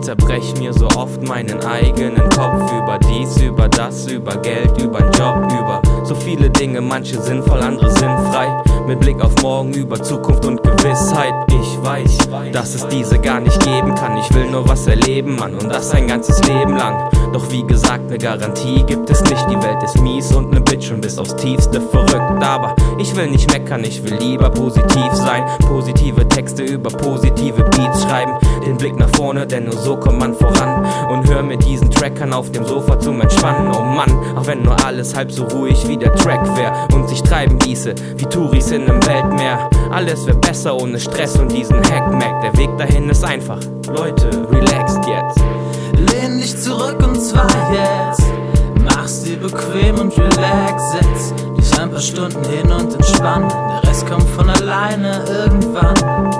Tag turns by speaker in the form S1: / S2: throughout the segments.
S1: zerbrech mir so oft meinen eigenen Kopf über dies, über das, über Geld, über den Job, über so viele Dinge, manche sinnvoll, andere sinnfrei. Mit Blick auf morgen, über Zukunft und Gewissheit. Ich weiß, dass es diese gar nicht geben kann. Ich will nur was erleben, Mann, und das ein ganzes Leben lang. Doch wie gesagt, ne Garantie gibt es nicht. Die Welt ist mies und ne Bitch und bis aufs Tiefste verrückt. Aber ich will nicht meckern, ich will lieber positiv sein. Positive Texte über positive Beats schreiben. Den Blick nach vorne, denn nur so kommt man voran. Und hör mit diesen Trackern auf dem Sofa zum Entspannen. Oh Mann, auch wenn nur alles halb so ruhig wie der Track wär und sich treiben ließe, wie Touris in einem Weltmeer. Alles wär besser ohne Stress und diesen Hackmack. Der Weg dahin ist einfach. Leute, relaxt jetzt.
S2: Lehn dich zurück und zwar jetzt. Mach's dir bequem und relax. Setz dich ein paar Stunden hin und entspann. Der Rest kommt von alleine irgendwann.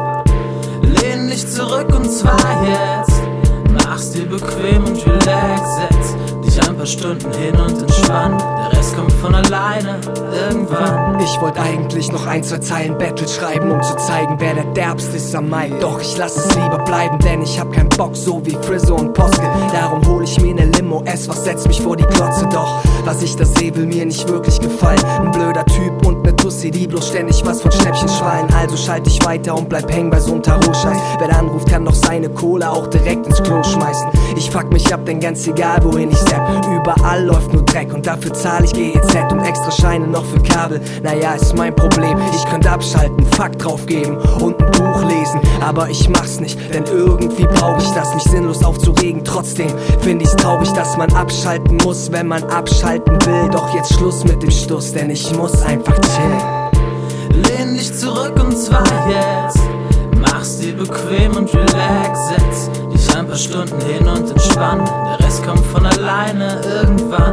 S2: Lehn dich zurück und zwar jetzt. Mach's dir bequem und relax. Setz dich ein paar Stunden hin und entspann. Der Rest kommt von alleine irgendwann.
S3: Ich wollte eigentlich noch 1, 2 Zeilen Battle schreiben, um zu zeigen, wer der Derbste ist am Mic. Doch ich lass es lieber bleiben, denn ich hab keinen Bock, so wie Frizzo und Poske. Darum hol ich mir ne Limo, was setzt mich vor die Klotze. Doch was ich da seh, will mir nicht wirklich gefallen. Ein blöder Typ und ne Tussi, die bloß ständig was von Schnäppchen schreien. Also schalt ich weiter und bleib hängen bei so'm Tarot-Scheiß. Wer da anruft, kann doch seine Kohle auch direkt ins Klo schmeißen. Ich fuck mich ab, denn ganz egal, wohin ich step. Überall läuft nur Dreck und dafür zahl ich GEZ und extra Scheine noch für Kabel. Naja, ist mein Problem, ich könnte abschalten, Fakt draufgeben und ein Buch lesen. Aber ich mach's nicht, denn irgendwie brauch ich das, mich sinnlos aufzuregen. Trotzdem find ich's traurig, dass man abschalten muss, wenn man abschalten will. Doch jetzt Schluss mit dem Stuss, denn ich muss einfach chillen.
S2: Lehn dich zurück und zwar jetzt. Mach's dir bequem und relax. Setz dich ein paar Stunden hin und entspann. Der Rest kommt von alleine irgendwann.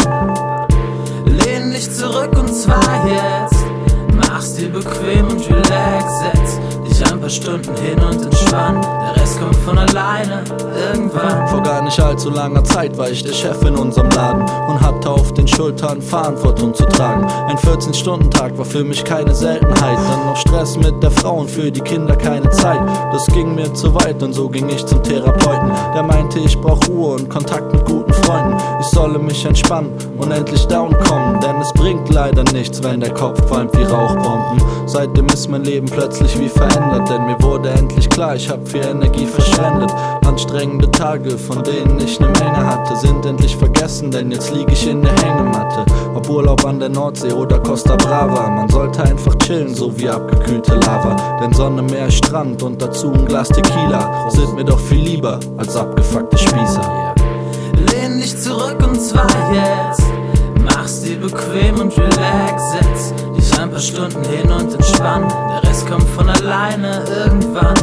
S2: Lehn dich zurück und zwar jetzt. Mach's dir bequem und relax. Setz dich ein paar Stunden hin und entspann. Der Rest kommt von alleine irgendwann.
S4: Vor gar nicht allzu langer Zeit war ich der Chef in unserem Laden und hatte auf den Schultern Verantwortung zu tragen. Ein 14-Stunden-Tag war für mich keine Seltenheit. Dann noch Stress mit der Frau und für die Kinder keine Zeit. Das ging mir zu weit und so ging ich zum Therapeuten. Der meinte, ich brauch Ruhe und Kontakt mit guten Freunden. Ich solle mich entspannen und endlich down kommen, denn es bringt leider nichts, wenn der Kopf qualmt wie Rauchbomben. Seitdem ist mein Leben plötzlich wie verändert, denn mir wurde endlich klar, ich hab viel Energie verschwendet. Anstrengende Tage, von denen ich ne Menge hatte, sind endlich vergessen, denn jetzt lieg ich in der Hängematte. Ob Urlaub an der Nordsee oder Costa Brava, man sollte einfach chillen, so wie abgekühlte Lava. Denn Sonne, Meer, Strand und dazu ein Glas Tequila sind mir doch viel lieber als abgefuckte Spießer.
S2: Lehn dich zurück und zwar jetzt. Mach's dir bequem und relax. Setz dich ein paar Stunden hin und entspann. Der Rest kommt von alleine irgendwann.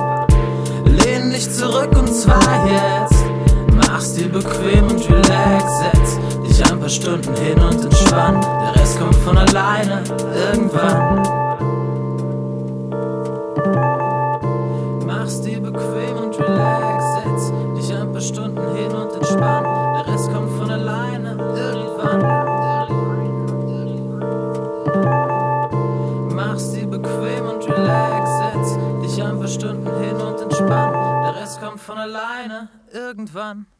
S2: Lehn dich zurück und zwar jetzt. Mach's dir bequem und relax. Setz dich ein paar Stunden hin und entspann. Der Rest kommt von alleine irgendwann. Mach's dir bequem und relax. Setz dich ein paar Stunden hin und entspann. Der Rest kommt von alleine irgendwann. Mach's dir bequem und relax. Setz dich ein paar Stunden hin und entspann. Der Rest kommt von alleine irgendwann.